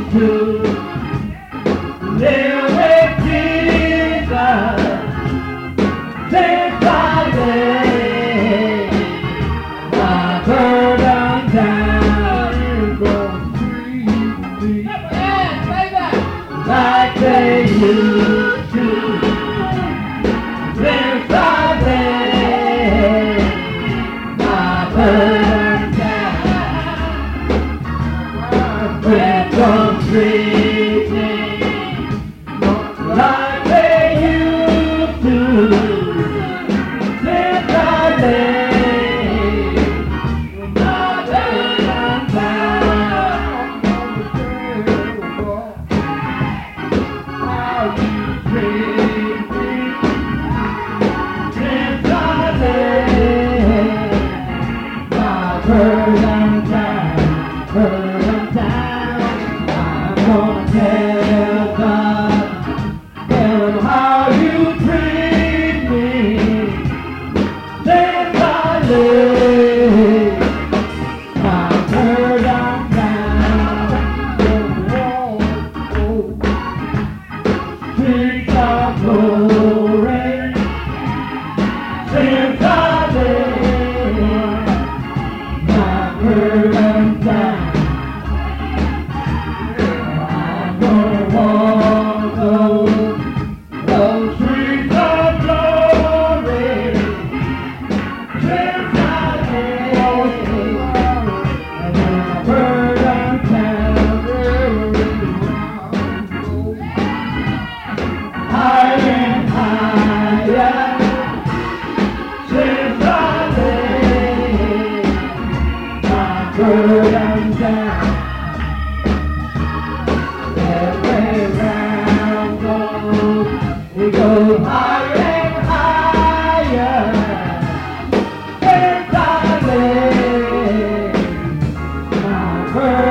to live with Jesus. Since I lay my burden down, you go free me like they used to. Since I lay my burden down, don't treat me like they used to. Since I lay my burden down, how you treat me. Since I lay my burden down, burden down, I'm gonna tell God, tell him how you treat me. Since I lay my burden down, streets of glory. Since I lay my burden down, I'm gonna walk those streets of glory. Since I lay my burden down, higher and higher. Since I lay my burden down, every round goes, we go higher and higher. Since I lay my burden